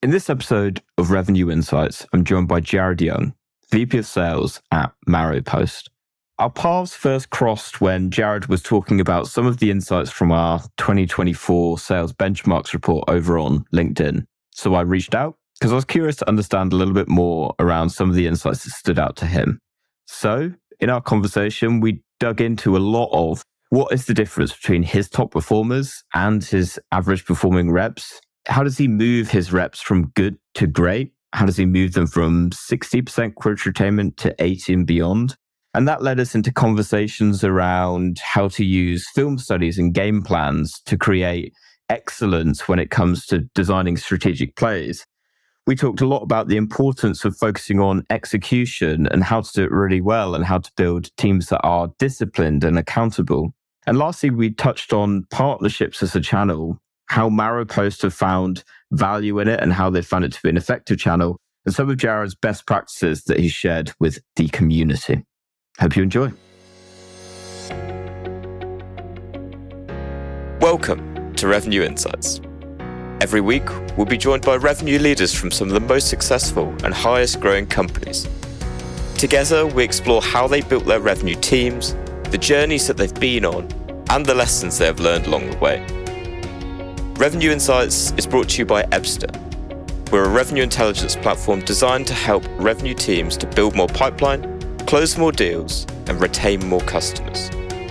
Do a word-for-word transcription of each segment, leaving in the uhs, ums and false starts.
In this episode of Revenue Insights, I'm joined by Jared Young, V P of Sales at Maropost. Our paths first crossed when Jared was talking about some of the insights from our twenty twenty-four sales benchmarks report over on LinkedIn. So I reached out because I was curious to understand a little bit more around some of the insights that stood out to him. So in our conversation, we dug into a lot of what is the difference between his top performers and his average performing reps. How does he move his reps from good to great? How does he move them from sixty percent quota attainment to eighty and beyond? And that led us into conversations around how to use film studies and game plans to create excellence when it comes to designing strategic plays. We talked a lot about the importance of focusing on execution and how to do it really well and how to build teams that are disciplined and accountable. And lastly, we touched on partnerships as a channel, how Maropost have found value in it and how they found it to be an effective channel, and some of Jared's best practices that he shared with the community. Hope you enjoy. Welcome to Revenue Insights. Every week, we'll be joined by revenue leaders from some of the most successful and highest growing companies. Together, we explore how they built their revenue teams, the journeys that they've been on, and the lessons they have learned along the way. Revenue Insights is brought to you by Ebster. We're a revenue intelligence platform designed to help revenue teams to build more pipeline, close more deals, and retain more customers.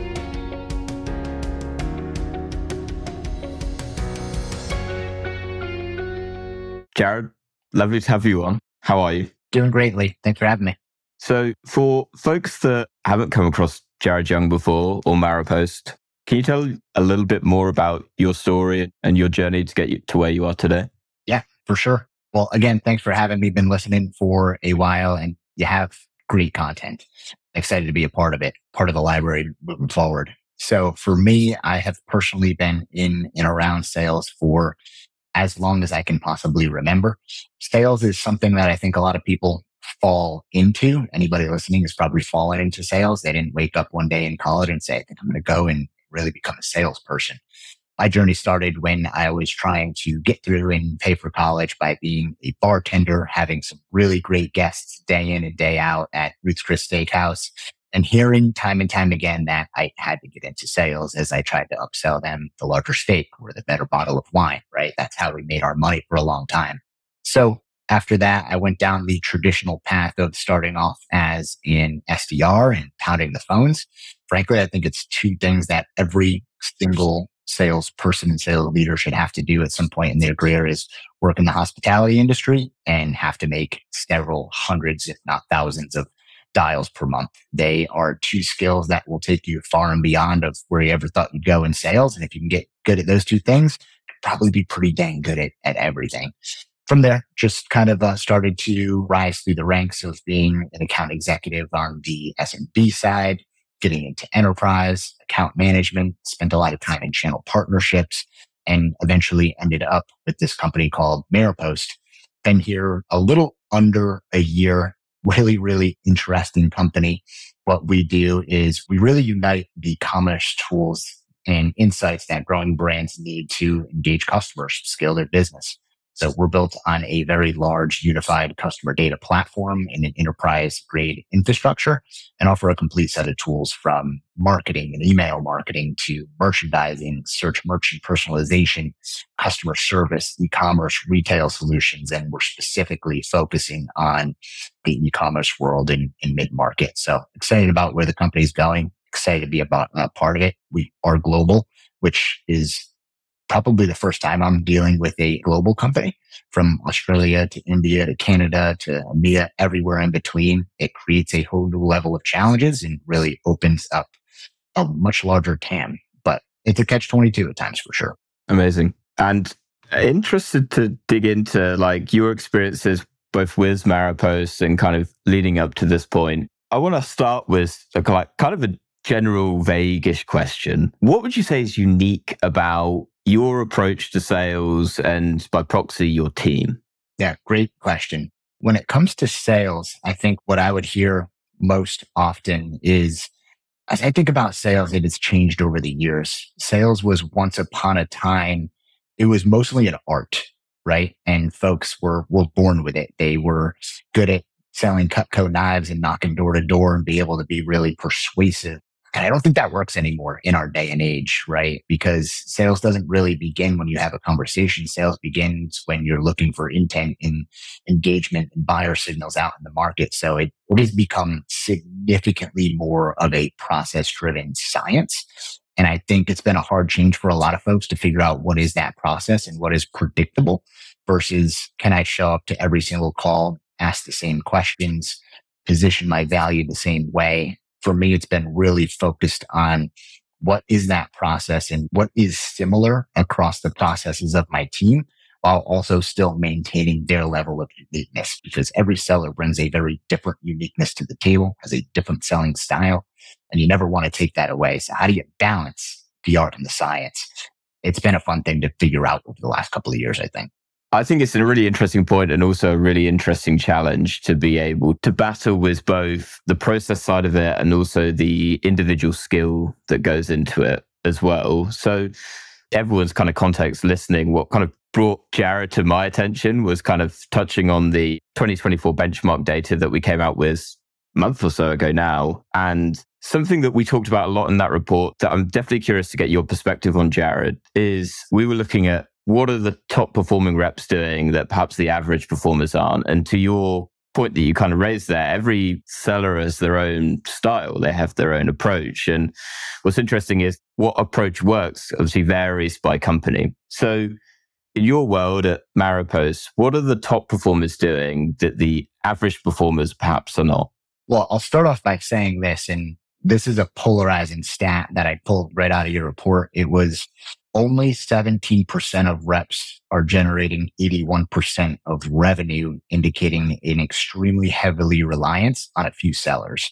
Jared, lovely to have you on. How are you? Doing greatly. Thanks for having me. So for folks that haven't come across Jared Young before or Maropost, can you tell a little bit more about your story and your journey to get you to where you are today? Yeah, for sure. Well, again, thanks for having me. Been listening for a while and you have great content. Excited to be a part of it, part of the library moving forward. So for me, I have personally been in and around sales for as long as I can possibly remember. Sales is something that I think a lot of people fall into. Anybody listening has probably fallen into sales. They didn't wake up one day in college and say, I think I'm going to go and really become a salesperson. My journey started when I was trying to get through and pay for college by being a bartender, having some really great guests day in and day out at Ruth's Chris Steakhouse, and hearing time and time again that I had to get into sales as I tried to upsell them the larger steak or the better bottle of wine, right? That's how we made our money for a long time. So after that, I went down the traditional path of starting off as an S D R and pounding the phones. Frankly, I think it's two things that every single salesperson and sales leader should have to do at some point in their career is work in the hospitality industry and have to make several hundreds, if not thousands of dials per month. They are two skills that will take you far and beyond of where you ever thought you'd go in sales. And if you can get good at those two things, you'll probably be pretty dang good at, at everything. From there, just kind of uh, started to rise through the ranks of being an account executive on the S and B side, getting into enterprise, account management, spent a lot of time in channel partnerships, and eventually ended up with this company called Maropost. Been here a little under a year. Really, really interesting company. What we do is we really unite the commerce tools and insights that growing brands need to engage customers, scale their business. So we're built on a very large unified customer data platform and an enterprise grade infrastructure and offer a complete set of tools from marketing and email marketing to merchandising, search merchant personalization, customer service, e-commerce, retail solutions. And we're specifically focusing on the e-commerce world in, in mid-market. So excited about where the company's going, excited to be about a part of it. We are global, which is probably the first time I'm dealing with a global company from Australia to India to Canada to EMEA, everywhere in between. It creates a whole new level of challenges and really opens up a much larger T A M. But it's a catch twenty-two at times for sure. Amazing. And interested to dig into like your experiences both with Maropost and kind of leading up to this point. I want to start with a, kind of a general vague-ish question. What would you say is unique about your approach to sales and by proxy, your team? Yeah, great question. When it comes to sales, I think what I would hear most often is, as I think about sales, it has changed over the years. Sales was once upon a time, it was mostly an art. right? And folks were, were born with it. They were good at selling Cutco knives and knocking door to door and be able to be really persuasive. And I don't think that works anymore in our day and age, right? Because sales doesn't really begin when you have a conversation. Sales begins when you're looking for intent and engagement and buyer signals out in the market. So it, it has become significantly more of a process driven science. And I think it's been a hard change for a lot of folks to figure out what is that process and what is predictable versus can I show up to every single call, ask the same questions, position my value the same way. For me, it's been really focused on what is that process and what is similar across the processes of my team while also still maintaining their level of uniqueness because every seller brings a very different uniqueness to the table, has a different selling style, and you never want to take that away. So how do you balance the art and the science? It's been a fun thing to figure out over the last couple of years, I think. I think it's a really interesting point and also a really interesting challenge to be able to battle with both the process side of it and also the individual skill that goes into it as well. So everyone's kind of context listening, what kind of brought Jared to my attention was kind of touching on the twenty twenty-four benchmark data that we came out with a month or so ago now. And something that we talked about a lot in that report that I'm definitely curious to get your perspective on, Jared, is we were looking at what are the top performing reps doing that perhaps the average performers aren't? And to your point that you kind of raised there, every seller has their own style. They have their own approach. And what's interesting is what approach works obviously varies by company. So in your world at Maropost, what are the top performers doing that the average performers perhaps are not? Well, I'll start off by saying this, and this is a polarizing stat that I pulled right out of your report. It was only seventeen percent of reps are generating eighty-one percent of revenue, indicating an extremely heavily reliance on a few sellers.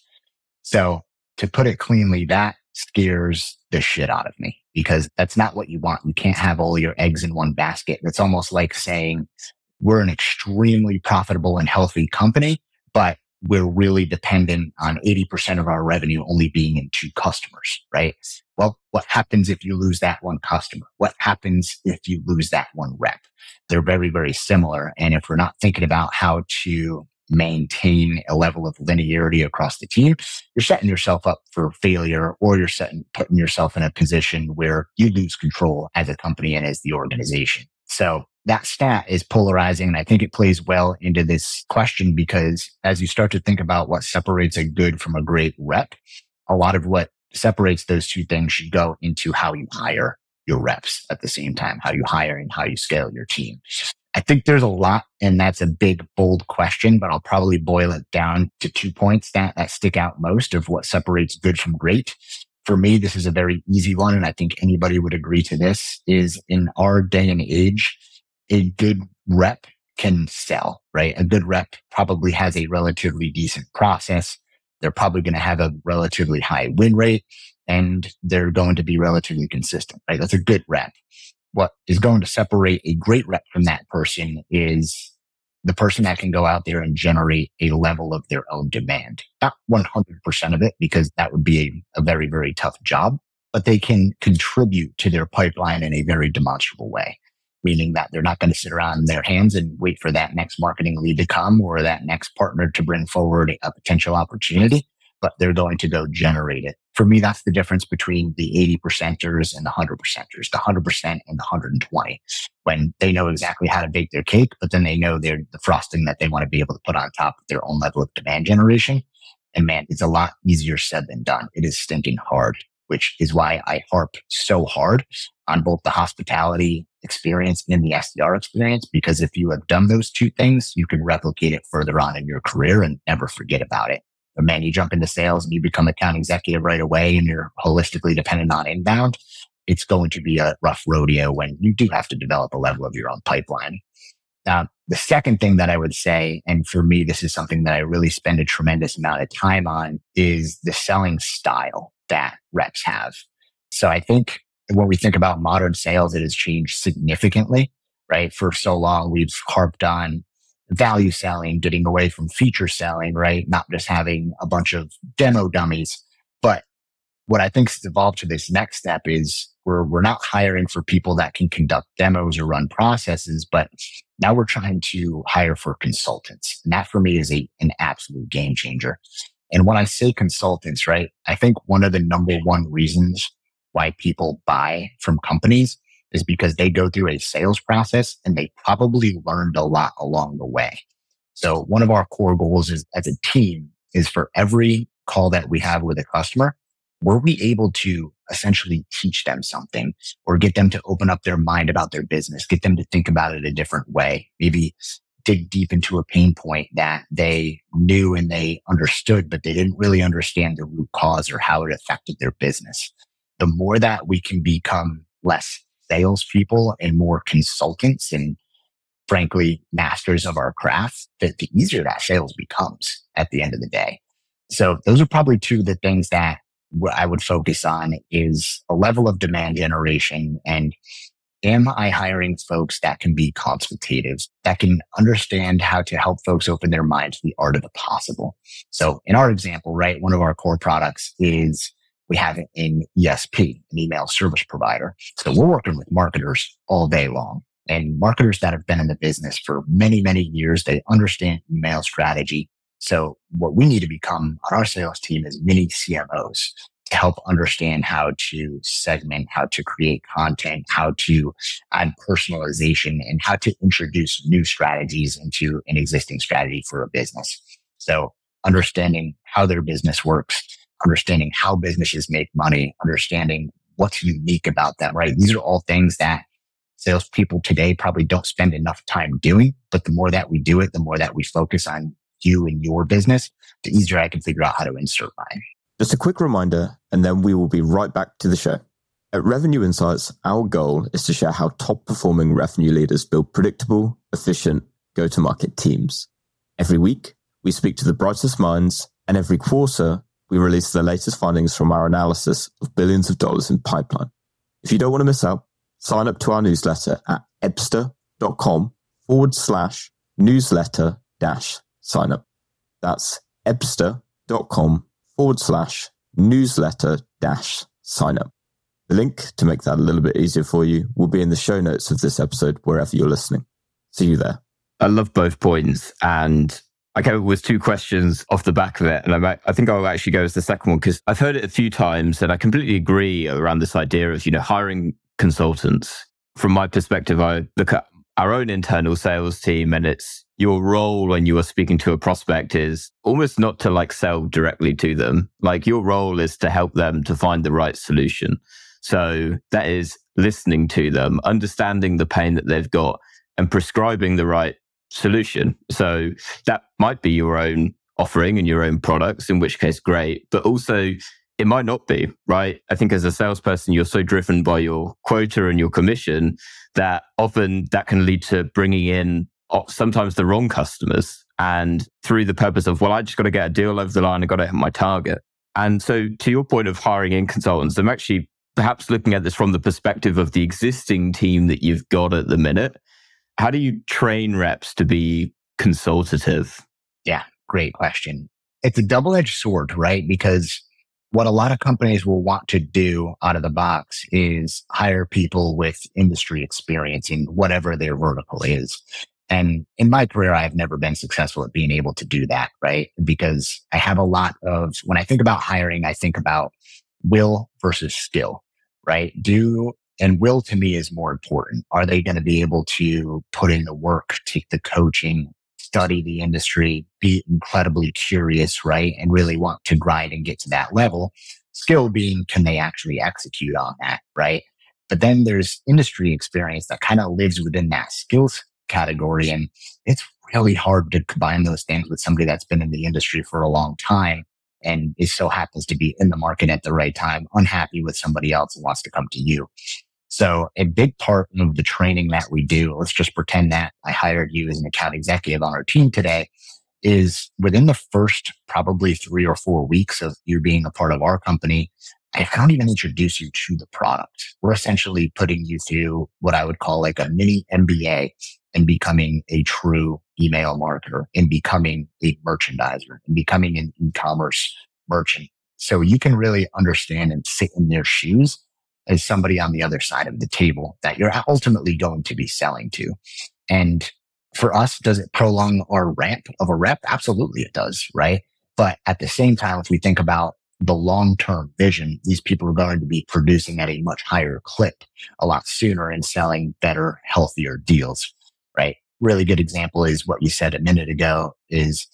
So to put it cleanly, that scares the shit out of me because that's not what you want. You can't have all your eggs in one basket. It's almost like saying we're an extremely profitable and healthy company, but we're really dependent on eighty percent of our revenue only being in two customers, right? Well, what happens if you lose that one customer? What happens if you lose that one rep? They're very, very similar. And if we're not thinking about how to maintain a level of linearity across the team, you're setting yourself up for failure, or you're setting, putting yourself in a position where you lose control as a company and as the organization. So that stat is polarizing, and I think it plays well into this question because as you start to think about what separates a good from a great rep, a lot of what separates those two things should go into how you hire your reps at the same time, how you hire and how you scale your team. I think there's a lot, and that's a big, bold question, but I'll probably boil it down to two points that, that stick out most of what separates good from great. For me, this is a very easy one, and I think anybody would agree to this, is in our day and age, a good rep can sell, right? A good rep probably has a relatively decent process. They're probably going to have a relatively high win rate, and they're going to be relatively consistent, right? That's a good rep. What is going to separate a great rep from that person is the person that can go out there and generate a level of their own demand. Not one hundred percent of it, because that would be a, a very, very tough job, but they can contribute to their pipeline in a very demonstrable way, meaning that they're not going to sit around in their hands and wait for that next marketing lead to come or that next partner to bring forward a potential opportunity, but they're going to go generate it. For me, that's the difference between the eighty percenters and the one hundred percenters, the one hundred percent and the one hundred twenty, when they know exactly how to bake their cake, but then they know they're the frosting that they want to be able to put on top of their own level of demand generation. And man, it's a lot easier said than done. It is stinking hard, which is why I harp so hard on both the hospitality experience and the S D R experience, because if you have done those two things, you can replicate it further on in your career and never forget about it. But man, you jump into sales and you become account executive right away and you're holistically dependent on inbound. It's going to be a rough rodeo when you do have to develop a level of your own pipeline. Now, the second thing that I would say, and for me, this is something that I really spend a tremendous amount of time on, is the selling style that reps have. So I think when we think about modern sales, it has changed significantly, right? For so long, we've harped on value selling, getting away from feature selling, right? Not just having a bunch of demo dummies. But what I think has evolved to this next step is we're, we're not hiring for people that can conduct demos or run processes, but now we're trying to hire for consultants. And that for me is a, an absolute game changer. And when I say consultants, right, I think one of the number one reasons why people buy from companies is because they go through a sales process and they probably learned a lot along the way. So one of our core goals is as a team is for every call that we have with a customer, were we able to essentially teach them something or get them to open up their mind about their business, get them to think about it a different way, maybe dig deep into a pain point that they knew and they understood, but they didn't really understand the root cause or how it affected their business. The more that we can become less salespeople and more consultants and frankly, masters of our craft, the, the easier that sales becomes at the end of the day. So those are probably two of the things that I would focus on is a level of demand generation. And am I hiring folks that can be consultative, that can understand how to help folks open their mind to the art of the possible? So in our example, right, one of our core products is we have an E S P, an email service provider. So we're working with marketers all day long. And marketers that have been in the business for many, many years, they understand email strategy. So what we need to become on our sales team is mini C M Os to help understand how to segment, how to create content, how to add personalization, and how to introduce new strategies into an existing strategy for a business. So understanding how their business works, understanding how businesses make money, understanding what's unique about them, right? These are all things that salespeople today probably don't spend enough time doing, but the more that we do it, the more that we focus on you and your business, the easier I can figure out how to insert mine. Just a quick reminder, and then we will be right back to the show. At Revenue Insights, our goal is to share how top-performing revenue leaders build predictable, efficient, go-to-market teams. Every week, we speak to the brightest minds, and every quarter, we release the latest findings from our analysis of billions of dollars in pipeline. If you don't want to miss out, sign up to our newsletter at ebster.com forward slash newsletter dash sign up. That's ebster.com forward slash newsletter dash sign up. The link to make that a little bit easier for you will be in the show notes of this episode, wherever you're listening. See you there. I love both points. And I came up with two questions off the back of it. And I might, I think I'll actually go as the second one because I've heard it a few times and I completely agree around this idea of, you know, hiring consultants. From my perspective, I look at our own internal sales team and it's your role when you are speaking to a prospect is almost not to like sell directly to them. Like your role is to help them to find the right solution. So that is listening to them, understanding the pain that they've got and prescribing the right solution. So that might be your own offering and your own products, in which case, great. But also it might not be, right? I think as a salesperson, you're so driven by your quota and your commission that often that can lead to bringing in sometimes the wrong customers and through the purpose of, well, I just got to get a deal over the line. I got to hit my target. And so to your point of hiring in consultants, I'm actually perhaps looking at this from the perspective of the existing team that you've got at the minute. How do you train reps to be consultative? Yeah, great question. It's a double-edged sword, right? Because what a lot of companies will want to do out of the box is hire people with industry experience in whatever their vertical is. And in my career, I've never been successful at being able to do that, right? Because I have a lot of, when I think about hiring, I think about will versus skill, right? Do and will to me is more important. Are they going to be able to put in the work, take the coaching, study the industry, be incredibly curious, right? And really want to grind and get to that level. Skill being, can they actually execute on that, right? But then there's industry experience that kind of lives within that skills category. And it's really hard to combine those things with somebody that's been in the industry for a long time and it so happens to be in the market at the right time, unhappy with somebody else and wants to come to you. So a big part of the training that we do, let's just pretend that I hired you as an account executive on our team today, is within the first probably three or four weeks of you being a part of our company, I don't even introduce you to the product. We're essentially putting you through what I would call like a mini M B A in becoming a true email marketer, in becoming a merchandiser, in becoming an e-commerce merchant. So you can really understand and sit in their shoes as somebody on the other side of the table that you're ultimately going to be selling to. And for us, does it prolong our ramp of a rep? Absolutely it does, right? But at the same time, if we think about the long-term vision, these people are going to be producing at a much higher clip a lot sooner and selling better, healthier deals, right? Really good example is what you said a minute ago is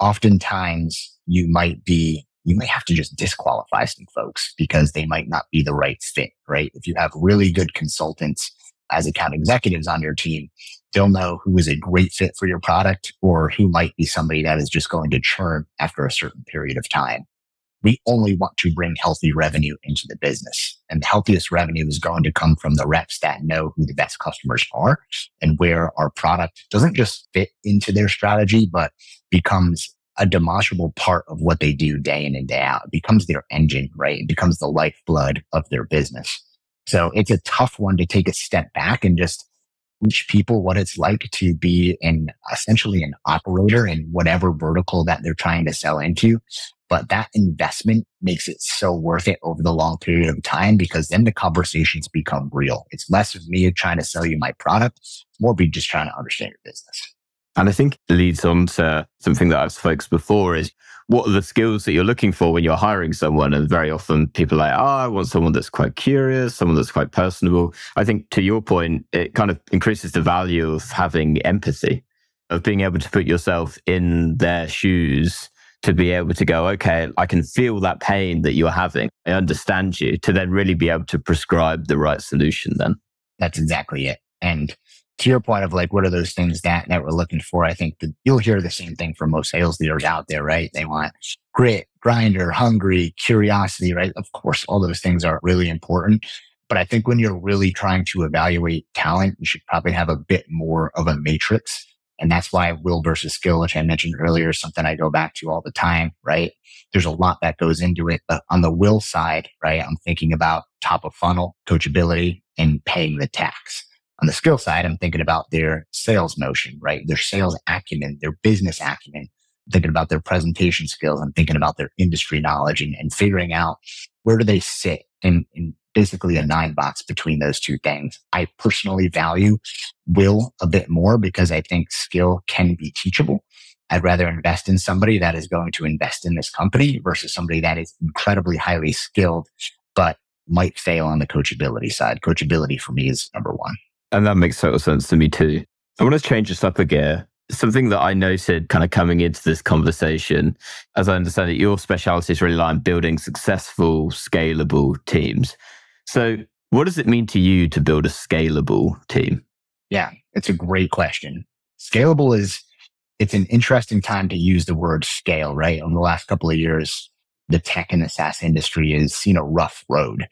oftentimes you might be, you may have to just disqualify some folks because they might not be the right fit, right? If you have really good consultants as account executives on your team, they'll know who is a great fit for your product or who might be somebody that is just going to churn after a certain period of time. We only want to bring healthy revenue into the business. And the healthiest revenue is going to come from the reps that know who the best customers are and where our product doesn't just fit into their strategy, but becomes a demonstrable part of what they do day in and day out. It becomes their engine, right? It becomes the lifeblood of their business. So it's a tough one to take a step back and just teach people what it's like to be an essentially an operator in whatever vertical that they're trying to sell into. But that investment makes it so worth it over the long period of time because then the conversations become real. It's less of me trying to sell you my product, it's more me just trying to understand your business. And I think it leads on to something that I've focused before is what are the skills that you're looking for when you're hiring someone? And very often people are like, oh, I want someone that's quite curious, someone that's quite personable. I think to your point, it kind of increases the value of having empathy, of being able to put yourself in their shoes to be able to go, okay, I can feel that pain that you're having. I understand you, to then really be able to prescribe the right solution then. That's exactly it. And to your point of like, what are those things that, that we're looking for? I think that you'll hear the same thing from most sales leaders out there, right? They want grit, grinder, hungry, curiosity, right? Of course, all those things are really important. But I think when you're really trying to evaluate talent, you should probably have a bit more of a matrix. And that's why will versus skill, which I mentioned earlier, is something I go back to all the time, right? There's a lot that goes into it. But on the will side, right, I'm thinking about top of funnel, coachability, and paying the tax. On the skill side, I'm thinking about their sales motion, right? Their sales acumen, their business acumen. I'm thinking about their presentation skills. I'm thinking about their industry knowledge and, and figuring out where do they sit in, in basically a nine box between those two things. I personally value will a bit more because I think skill can be teachable. I'd rather invest in somebody that is going to invest in this company versus somebody that is incredibly highly skilled, but might fail on the coachability side. Coachability for me is number one. And that makes total sense to me too. I want to change this up a gear. Something that I noted kind of coming into this conversation, as I understand it, your specialty is really on building successful, scalable teams. So what does it mean to you to build a scalable team? Yeah, it's a great question. Scalable is, it's an interesting time to use the word scale, right? In the last couple of years, the tech and the SaaS industry is seen a rough road.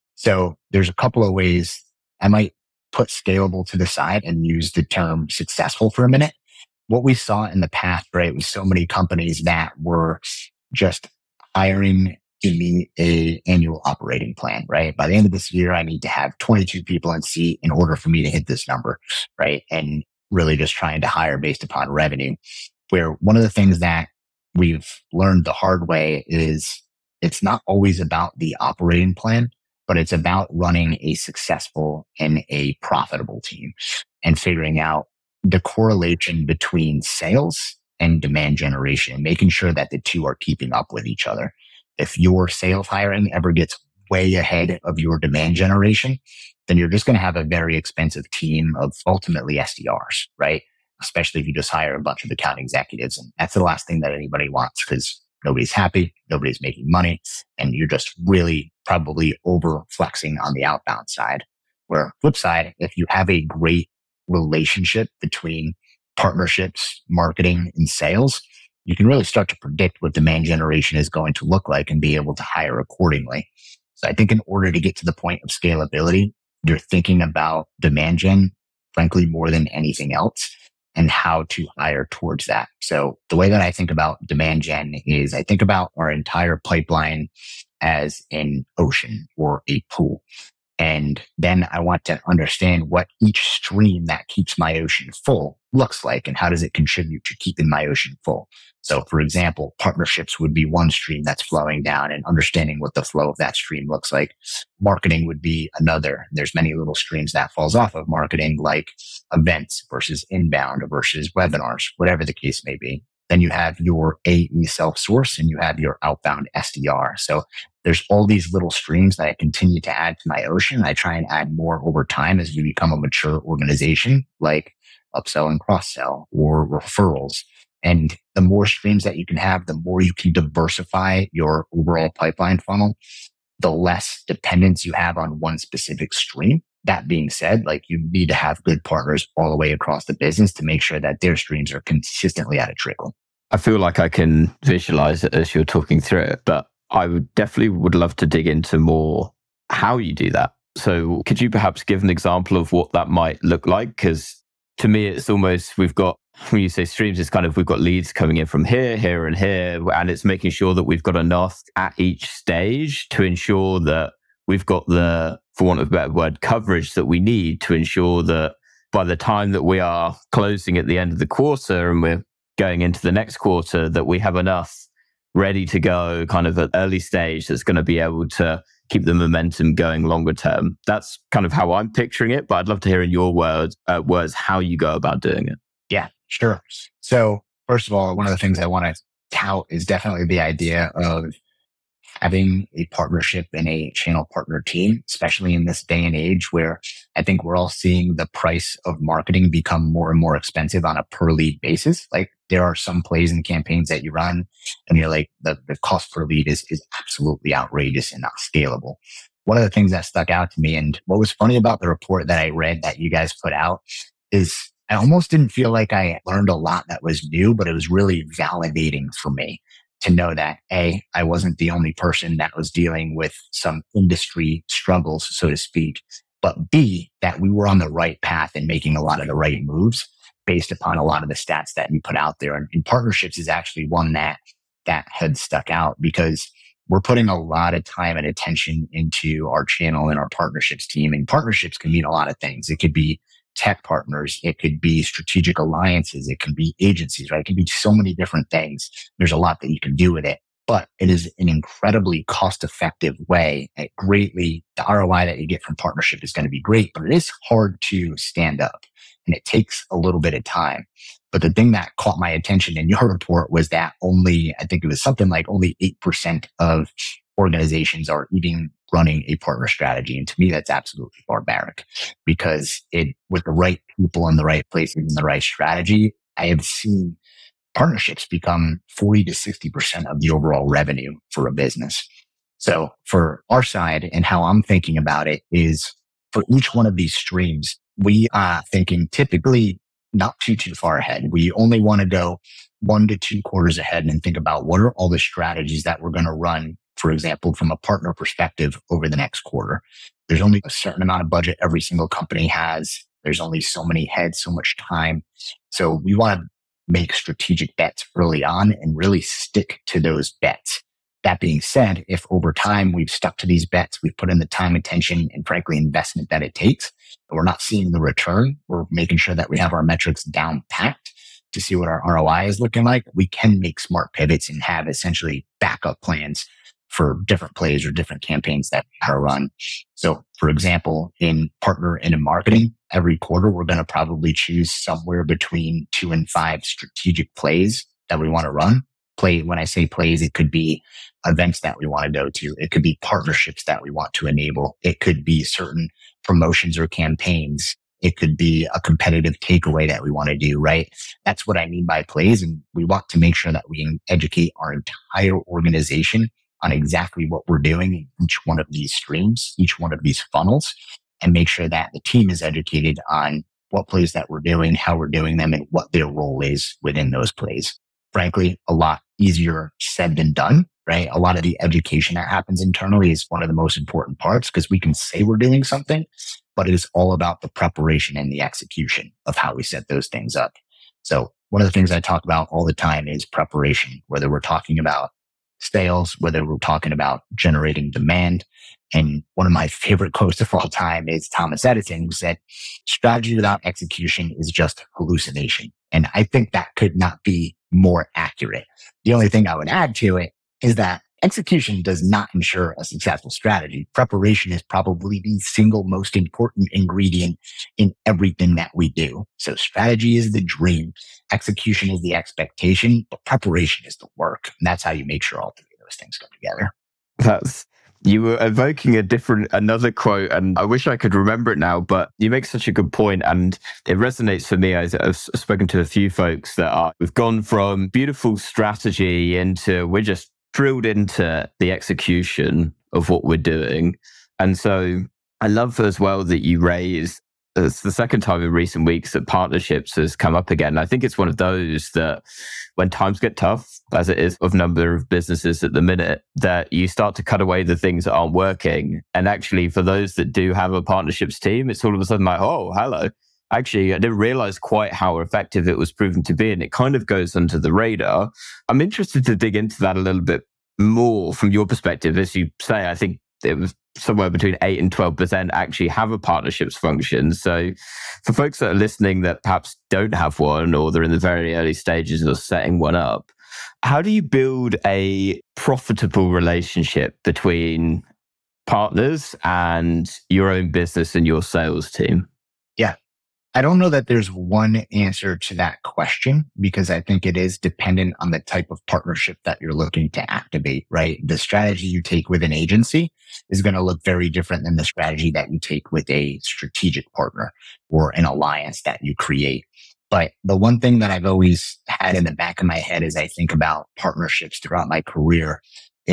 So there's a couple of ways I might put scalable to the side and use the term successful for a minute. What we saw in the past, right, was so many companies that were just hiring to meet a annual operating plan, right? By the end of this year, I need to have twenty-two people in seat in order for me to hit this number, right? And really just trying to hire based upon revenue. Where one of the things that we've learned the hard way is it's not always about the operating plan, but it's about running a successful and a profitable team and figuring out the correlation between sales and demand generation and making sure that the two are keeping up with each other. If your sales hiring ever gets way ahead of your demand generation, then you're just going to have a very expensive team of ultimately S D Rs, right? Especially if you just hire a bunch of account executives. And that's the last thing that anybody wants because nobody's happy, nobody's making money, and you're just really probably over flexing on the outbound side. Where flip side, if you have a great relationship between partnerships, marketing, and sales, you can really start to predict what demand generation is going to look like and be able to hire accordingly. So I think in order to get to the point of scalability, you're thinking about demand gen, frankly, more than anything else, and how to hire towards that. So the way that I think about demand gen is I think about our entire pipeline as an ocean or a pool. And then I want to understand what each stream that keeps my ocean full looks like and how does it contribute to keeping my ocean full. So for example, partnerships would be one stream that's flowing down and understanding what the flow of that stream looks like. Marketing would be another. There's many little streams that falls off of marketing, like events versus inbound versus webinars, whatever the case may be. Then you have your A E self-source and you have your outbound S D R. So there's all these little streams that I continue to add to my ocean. I try and add more over time as we become a mature organization, like upsell and cross-sell or referrals. And the more streams that you can have, the more you can diversify your overall pipeline funnel, the less dependence you have on one specific stream. That being said, like you need to have good partners all the way across the business to make sure that their streams are consistently at a trickle. I feel like I can visualize it as you're talking through it, but I would definitely would love to dig into more how you do that. So could you perhaps give an example of what that might look like? Because to me, it's almost, we've got, when you say streams, it's kind of, we've got leads coming in from here, here, and here, and it's making sure that we've got enough at each stage to ensure that we've got the, for want of a better word, coverage that we need to ensure that by the time that we are closing at the end of the quarter and we're going into the next quarter, that we have enough ready to go kind of at early stage that's going to be able to keep the momentum going longer term. That's kind of how I'm picturing it, but I'd love to hear in your words, uh, words how you go about doing it. Yeah, sure. So first of all, one of the things I want to tout is definitely the idea of having a partnership and a channel partner team, especially in this day and age where I think we're all seeing the price of marketing become more and more expensive on a per lead basis. Like there are some plays and campaigns that you run and you're like, the, the cost per lead is, is absolutely outrageous and not scalable. One of the things that stuck out to me and what was funny about the report that I read that you guys put out is I almost didn't feel like I learned a lot that was new, but it was really validating for me to know that A, I wasn't the only person that was dealing with some industry struggles, so to speak, but B, that we were on the right path and making a lot of the right moves based upon a lot of the stats that you put out there. And, and partnerships is actually one that, that had stuck out because we're putting a lot of time and attention into our channel and our partnerships team. And partnerships can mean a lot of things. It could be tech partners. It could be strategic alliances. It can be agencies, right? It can be so many different things. There's a lot that you can do with it, but it is an incredibly cost-effective way. It greatly, the R O I that you get from partnership is going to be great, but it is hard to stand up and it takes a little bit of time. But the thing that caught my attention in your report was that only, I think it was something like only eight percent of organizations are even running a partner strategy. And to me, that's absolutely barbaric because it, with the right people in the right places and the right strategy, I have seen partnerships become forty to sixty percent of the overall revenue for a business. So for our side and how I'm thinking about it is for each one of these streams, we are thinking typically not too, too far ahead. We only want to go one to two quarters ahead and think about what are all the strategies that we're going to run, for example, from a partner perspective over the next quarter. There's only a certain amount of budget every single company has. There's only so many heads, so much time. So we want to make strategic bets early on and really stick to those bets. That being said, if over time we've stuck to these bets, we've put in the time, attention, and frankly, investment that it takes, and we're not seeing the return, we're making sure that we have our metrics down packed to see what our R O I is looking like, we can make smart pivots and have essentially backup plans for different plays or different campaigns that are run. So for example, in partner and in marketing, every quarter, we're going to probably choose somewhere between two and five strategic plays that we want to run. Play, when I say plays, it could be events that we want to go to. It could be partnerships that we want to enable. It could be certain promotions or campaigns. It could be a competitive takeaway that we want to do, right? That's what I mean by plays. And we want to make sure that we educate our entire organization on exactly what we're doing in each one of these streams, each one of these funnels, and make sure that the team is educated on what plays that we're doing, how we're doing them, and what their role is within those plays. Frankly, a lot easier said than done, right? A lot of the education that happens internally is one of the most important parts because we can say we're doing something, but it is all about the preparation and the execution of how we set those things up. So one of the things I talk about all the time is preparation, whether we're talking about sales, whether we're talking about generating demand. And one of my favorite quotes of all time is Thomas Edison, who said, strategy without execution is just hallucination. And I think that could not be more accurate. The only thing I would add to it is that execution does not ensure a successful strategy. Preparation is probably the single most important ingredient in everything that we do. So strategy is the dream, execution is the expectation, but preparation is the work. And that's how you make sure all three of those things come together. That's You were evoking a different, another quote, and I wish I could remember it now, but you make such a good point, and it resonates for me. I've, I've spoken to a few folks that are, we've gone from beautiful strategy into, we're just drilled into the execution of what we're doing. And so I love as well that you raise, it's the second time in recent weeks that partnerships has come up again. I think it's one of those that when times get tough, as it is of number of businesses at the minute, that you start to cut away the things that aren't working. And actually for those that do have a partnerships team, it's all of a sudden like, oh, hello. Actually, I didn't realize quite how effective it was proven to be. And it kind of goes under the radar. I'm interested to dig into that a little bit more from your perspective. As you say, I think it was somewhere between eight and twelve percent actually have a partnerships function. So for folks that are listening that perhaps don't have one, or they're in the very early stages of setting one up, how do you build a profitable relationship between partners and your own business and your sales team? Yeah. I don't know that there's one answer to that question, because I think it is dependent on the type of partnership that you're looking to activate, right? The strategy you take with an agency is going to look very different than the strategy that you take with a strategic partner or an alliance that you create. But the one thing that I've always had in the back of my head as I think about partnerships throughout my career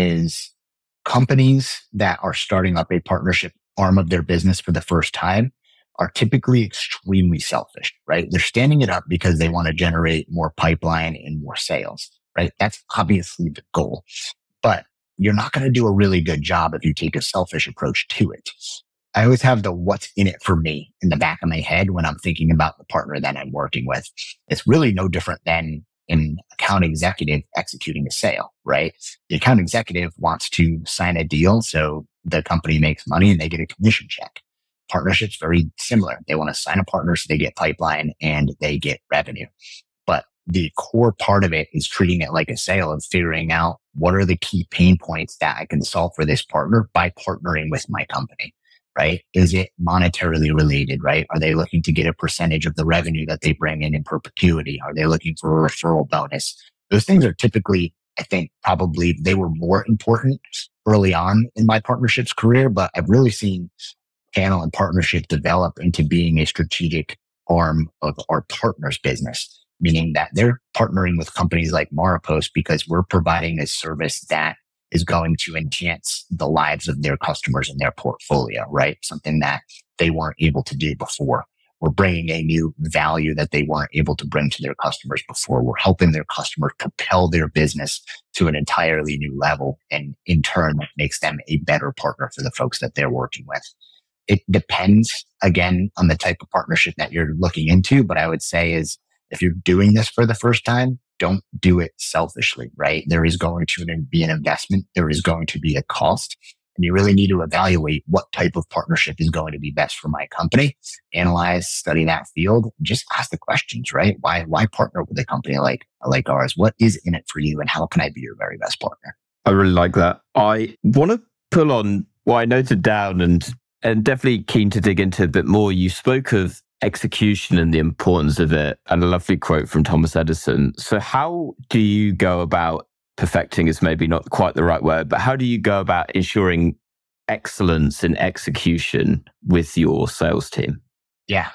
is companies that are starting up a partnership arm of their business for the first time are typically extremely selfish, right? They're standing it up because they want to generate more pipeline and more sales, right? That's obviously the goal, but you're not going to do a really good job if you take a selfish approach to it. I always have the what's in it for me in the back of my head when I'm thinking about the partner that I'm working with. It's really no different than an account executive executing a sale, right? The account executive wants to sign a deal so the company makes money and they get a commission check. Partnerships very similar. They want to sign a partner so they get pipeline and they get revenue. But the core part of it is treating it like a sale and figuring out what are the key pain points that I can solve for this partner by partnering with my company, right? Is it monetarily related, right? Are they looking to get a percentage of the revenue that they bring in in perpetuity? Are they looking for a referral bonus? Those things are typically, I think, probably they were more important early on in my partnerships career, but I've really seen channel and partnership develop into being a strategic arm of our partner's business, meaning that they're partnering with companies like Maropost because we're providing a service that is going to enhance the lives of their customers and their portfolio, right? Something that they weren't able to do before. We're bringing a new value that they weren't able to bring to their customers before. We're helping their customers propel their business to an entirely new level. And in turn, that makes them a better partner for the folks that they're working with. It depends, again, on the type of partnership that you're looking into. But I would say is if you're doing this for the first time, don't do it selfishly, right? There is going to be an investment. There is going to be a cost. And you really need to evaluate what type of partnership is going to be best for my company. Analyze, study that field, just ask the questions, right? Why, why partner with a company like, like ours? What is in it for you? And how can I be your very best partner? I really like that. I want to pull on what I noted down and And definitely keen to dig into a bit more. You spoke of execution and the importance of it, and a lovely quote from Thomas Edison. So how do you go about perfecting is maybe not quite the right word, but how do you go about ensuring excellence in execution with your sales team? Yeah,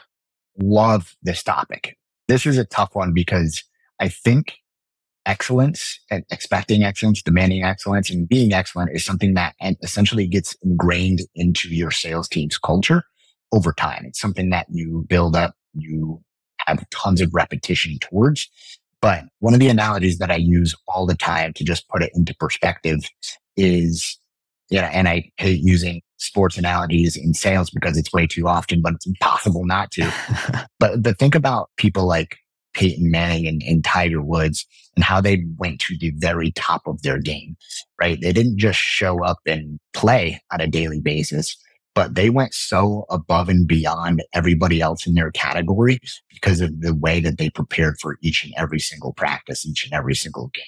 love this topic. This is a tough one because I think excellence and expecting excellence, demanding excellence, and being excellent is something that essentially gets ingrained into your sales team's culture over time. It's something that you build up, you have tons of repetition towards. But one of the analogies that I use all the time to just put it into perspective is, yeah, and I hate using sports analogies in sales because it's way too often, but it's impossible not to. But, but think about people like Peyton Manning and, and Tiger Woods and how they went to the very top of their game, right? They didn't just show up and play on a daily basis, but they went so above and beyond everybody else in their category because of the way that they prepared for each and every single practice, each and every single game.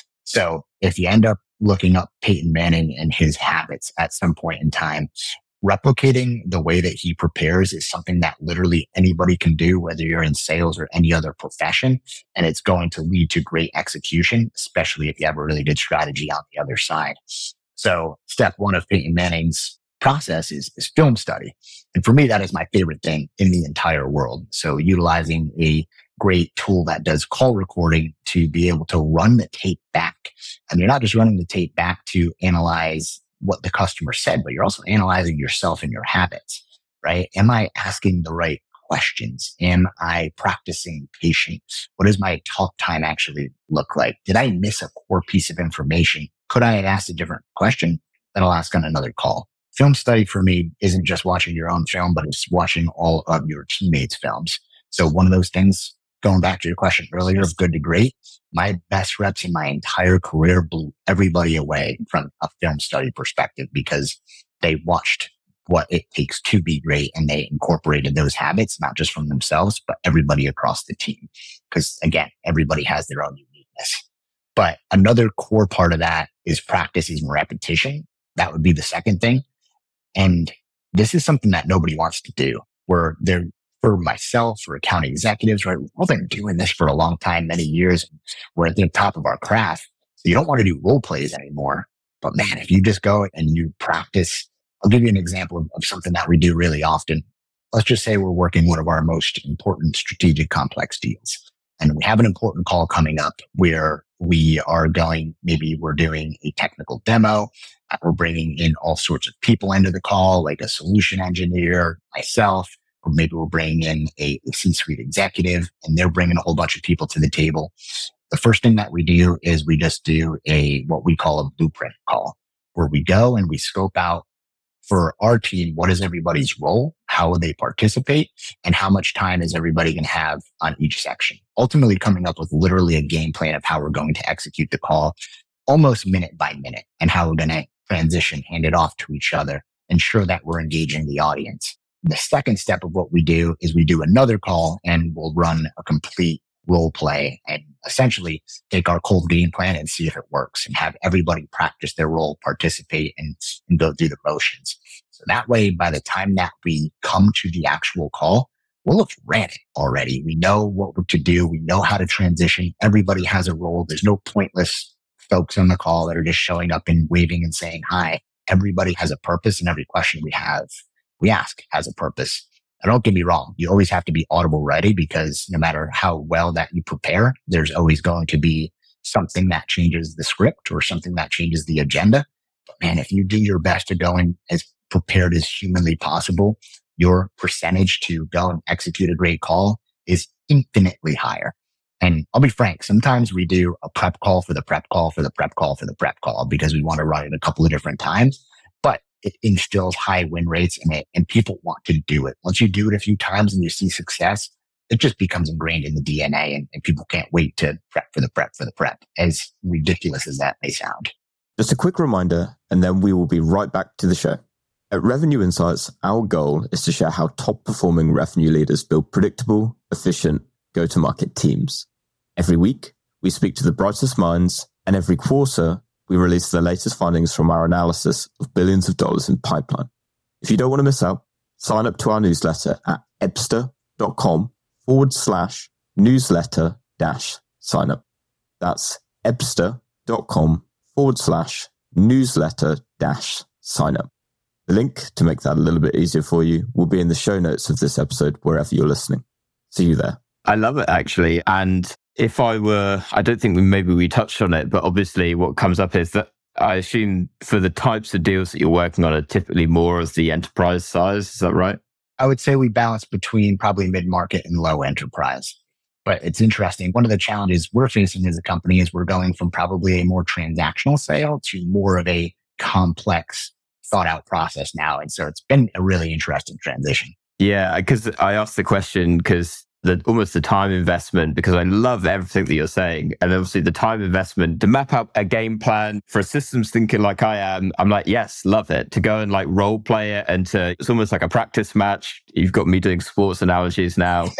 So if you end up looking up Peyton Manning and his habits at some point in time, replicating the way that he prepares is something that literally anybody can do, whether you're in sales or any other profession. And it's going to lead to great execution, especially if you have a really good strategy on the other side. So step one of Peyton Manning's process is, is film study. And for me, that is my favorite thing in the entire world. So utilizing a great tool that does call recording to be able to run the tape back. And you're not just running the tape back to analyze what the customer said, but you're also analyzing yourself and your habits, right? Am I asking the right questions? Am I practicing patience? What does my talk time actually look like? Did I miss a core piece of information? Could I have asked a different question? Then I'll ask on another call. Film study for me isn't just watching your own film, but it's watching all of your teammates' films. So one of those things, going back to your question earlier of good to great, my best reps in my entire career blew everybody away from a film study perspective because they watched what it takes to be great and they incorporated those habits, not just from themselves, but everybody across the team. Because again, everybody has their own uniqueness. But another core part of that is practice and repetition. That would be the second thing. And this is something that nobody wants to do, where they're, for myself, for account executives, right? We've all been doing this for a long time, many years. We're at the top of our craft. So you don't want to do role plays anymore. But man, if you just go and you practice, I'll give you an example of, of something that we do really often. Let's just say we're working one of our most important strategic complex deals. And we have an important call coming up where we are going, maybe we're doing a technical demo. We're bringing in all sorts of people into the call, like a solution engineer, myself, or maybe we're bringing in a, a C-suite executive and they're bringing a whole bunch of people to the table. The first thing that we do is we just do a, what we call a blueprint call, where we go and we scope out for our team, what is everybody's role? How will they participate? And how much time is everybody going to have on each section? Ultimately coming up with literally a game plan of how we're going to execute the call almost minute by minute and how we're going to transition, hand it off to each other, ensure that we're engaging the audience. The second step of what we do is we do another call and we'll run a complete role play and essentially take our cold game plan and see if it works and have everybody practice their role, participate and, and go through the motions. So that way, by the time that we come to the actual call, we'll have ran it already. We know what to do. We know how to transition. Everybody has a role. There's no pointless folks on the call that are just showing up and waving and saying hi. Everybody has a purpose and every question we have, we ask has a purpose. And don't get me wrong. You always have to be audible ready because no matter how well that you prepare, there's always going to be something that changes the script or something that changes the agenda. But man, if you do your best to go in as prepared as humanly possible, your percentage to go and execute a great call is infinitely higher. And I'll be frank, sometimes we do a prep call for the prep call for the prep call for the prep call because we want to run it a couple of different times, but it instills high win rates in it and people want to do it. Once you do it a few times and you see success, it just becomes ingrained in the D N A and, and people can't wait to prep for the prep for the prep, as ridiculous as that may sound. Just a quick reminder, and then we will be right back to the show. At Revenue Insights, our goal is to share how top-performing revenue leaders build predictable, efficient, go-to-market teams. Every week, we speak to the brightest minds, and every quarter, we release the latest findings from our analysis of billions of dollars in pipeline. If you don't want to miss out, sign up to our newsletter at ebster.com forward slash newsletter dash sign up. That's ebster.com forward slash newsletter dash sign up. The link to make that a little bit easier for you will be in the show notes of this episode, wherever you're listening. See you there. I love it, actually. And if I were, I don't think we, maybe we touched on it, but obviously what comes up is that I assume for the types of deals that you're working on are typically more of the enterprise size. Is that right? I would say we balance between probably mid-market and low enterprise. But it's interesting. One of the challenges we're facing as a company is we're going from probably a more transactional sale to more of a complex thought out process now. And so it's been a really interesting transition. Yeah, because I asked the question because the almost the time investment, because I love everything that you're saying. And obviously the time investment to map out a game plan for a systems thinker like I am, I'm like, yes, love it. To go and like role play it and to, it's almost like a practice match. You've got me doing sports analogies now.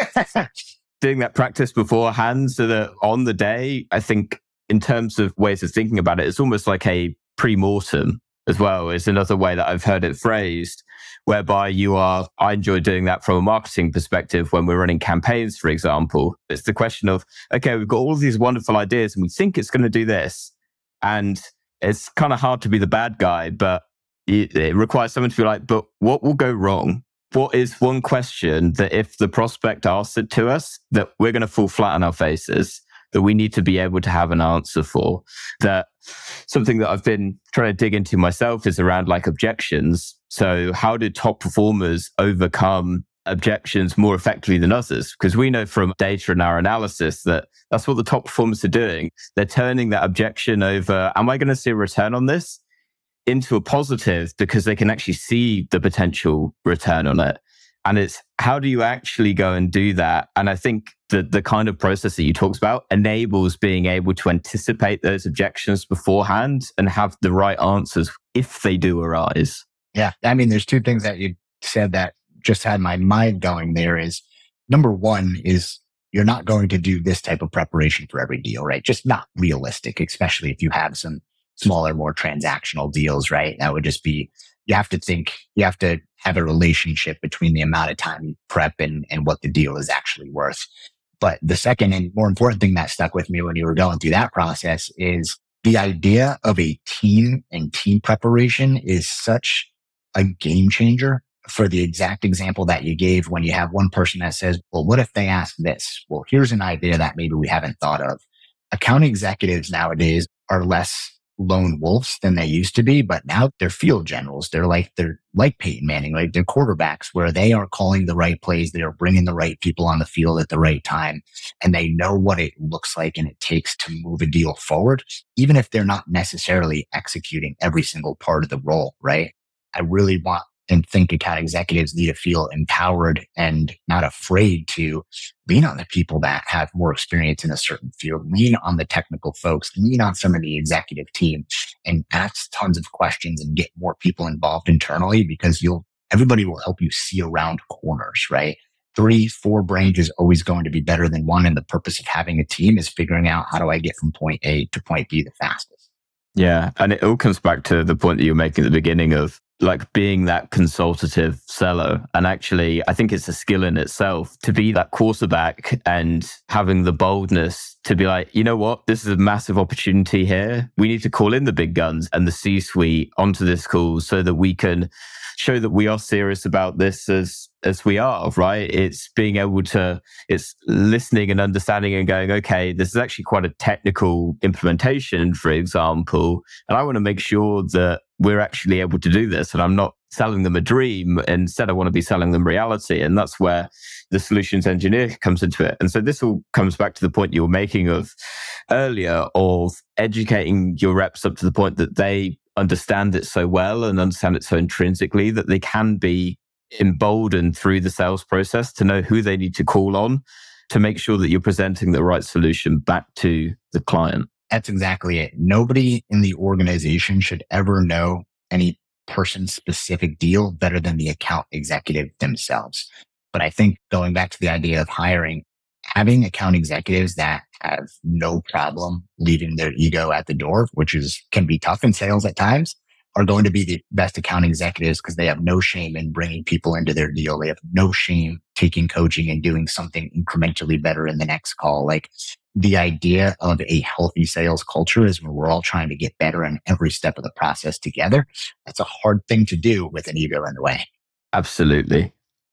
Doing that practice beforehand so that on the day, I think in terms of ways of thinking about it, it's almost like a pre-mortem as well, is another way that I've heard it phrased, whereby you are, I enjoy doing that from a marketing perspective when we're running campaigns, for example. It's the question of, okay, we've got all of these wonderful ideas and we think it's going to do this. And it's kind of hard to be the bad guy, but it, it requires someone to be like, but what will go wrong? What is one question that if the prospect asks it to us, that we're going to fall flat on our faces, that we need to be able to have an answer for? That something that I've been trying to dig into myself is around like objections. So how do top performers overcome objections more effectively than others? Because we know from data and our analysis that that's what the top performers are doing. They're turning that objection over, am I going to see a return on this, into a positive, because they can actually see the potential return on it. And it's how do you actually go and do that? And I think that the kind of process that you talked about enables being able to anticipate those objections beforehand and have the right answers if they do arise. Yeah. I mean, there's two things that you said that just had my mind going there is, number one is you're not going to do this type of preparation for every deal, right? Just not realistic, especially if you have some smaller, more transactional deals, right? That would just be, you have to think, you have to have a relationship between the amount of time you prep and, and what the deal is actually worth. But the second and more important thing that stuck with me when you were going through that process is the idea of a team and team preparation is such a game changer for the exact example that you gave when you have one person that says, well, what if they ask this? Well, here's an idea that maybe we haven't thought of. Account executives nowadays are less lone wolves than they used to be, but now they're field generals. They're like, they're like Peyton Manning, like they're quarterbacks where they are calling the right plays. They are bringing the right people on the field at the right time. And they know what it looks like and it takes to move a deal forward, even if they're not necessarily executing every single part of the role, right? I really want and think account executives need to feel empowered and not afraid to lean on the people that have more experience in a certain field, lean on the technical folks, lean on some of the executive team, and ask tons of questions and get more people involved internally, because you'll, everybody will help you see around corners, right? Three, four brains is always going to be better than one. And the purpose of having a team is figuring out, how do I get from point A to point B the fastest? Yeah. And it all comes back to the point that you were making at the beginning of like being that consultative seller. And actually, I think it's a skill in itself to be that quarterback and having the boldness to be like, you know what, this is a massive opportunity here. We need to call in the big guns and the C-suite onto this call so that we can show that we are serious about this as as we are, right? It's being able to, it's listening and understanding and going, okay, this is actually quite a technical implementation, for example, and I want to make sure that we're actually able to do this. And I'm not selling them a dream. Instead, I want to be selling them reality. And that's where the solutions engineer comes into it. And so this all comes back to the point you were making of earlier of educating your reps up to the point that they understand it so well and understand it so intrinsically that they can be emboldened through the sales process to know who they need to call on to make sure that you're presenting the right solution back to the client. That's exactly it. Nobody in the organization should ever know any person's specific deal better than the account executive themselves. But I think going back to the idea of hiring, having account executives that have no problem leaving their ego at the door, which is can be tough in sales at times, are going to be the best account executives because they have no shame in bringing people into their deal. They have no shame taking coaching and doing something incrementally better in the next call. Like the idea of a healthy sales culture is when we're all trying to get better in every step of the process together. That's a hard thing to do with an ego in the way. Absolutely.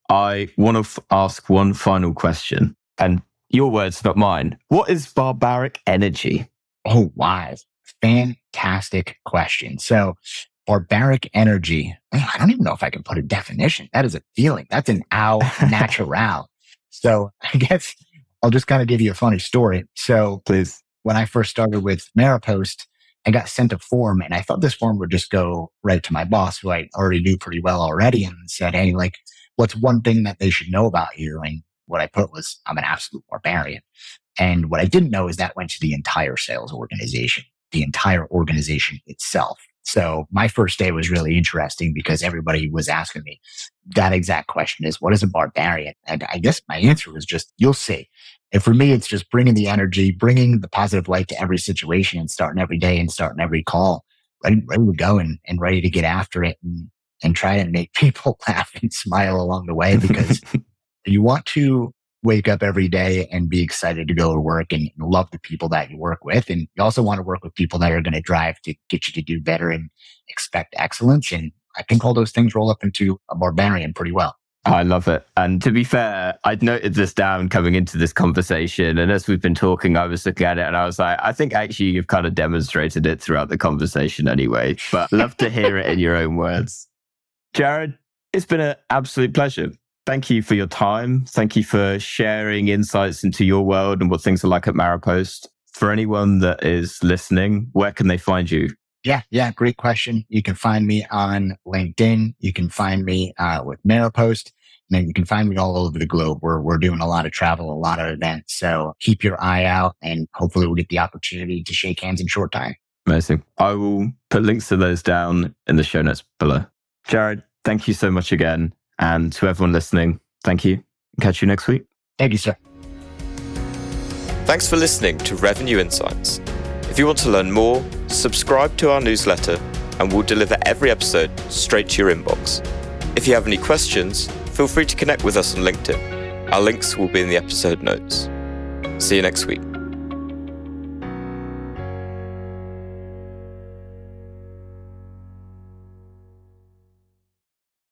I want to f- ask one final question, and your words, not mine. What is barbaric energy? Oh, wow. Fantastic question. So barbaric energy, I don't even know if I can put a definition. That is a feeling. That's an au natural. So I guess I'll just kind of give you a funny story. So please, when I first started with Maripost, I got sent a form and I thought this form would just go right to my boss, who I already knew pretty well already, and said, hey, like, what's one thing that they should know about you? And what I put was, I'm an absolute barbarian. And what I didn't know is that went to the entire sales organization, the entire organization itself. So my first day was really interesting because everybody was asking me that exact question is, what is a barbarian? And I guess my answer was just, you'll see. And for me, it's just bringing the energy, bringing the positive light to every situation and starting every day and starting every call, ready, ready to go and, and ready to get after it and, and try and make people laugh and smile along the way, because you want to wake up every day and be excited to go to work and love the people that you work with. And you also want to work with people that are going to drive to get you to do better and expect excellence. And I think all those things roll up into a barbarian pretty well. I love it. And to be fair, I'd noted this down coming into this conversation. And as we've been talking, I was looking at it and I was like, I think actually you've kind of demonstrated it throughout the conversation anyway, but love to hear it in your own words. Jared, it's been an absolute pleasure. Thank you for your time. Thank you for sharing insights into your world and what things are like at Maropost. For anyone that is listening, where can they find you? Yeah, yeah, great question. You can find me on LinkedIn. You can find me uh, with Maropost. And then you can find me all over the globe. We're, we're doing a lot of travel, a lot of events. So keep your eye out and hopefully we'll get the opportunity to shake hands in short time. Amazing. I will put links to those down in the show notes below. Jared, thank you so much again. And to everyone listening, thank you. Catch you next week. Thank you, sir. Thanks for listening to Revenue Insights. If you want to learn more, subscribe to our newsletter and we'll deliver every episode straight to your inbox. If you have any questions, feel free to connect with us on LinkedIn. Our links will be in the episode notes. See you next week.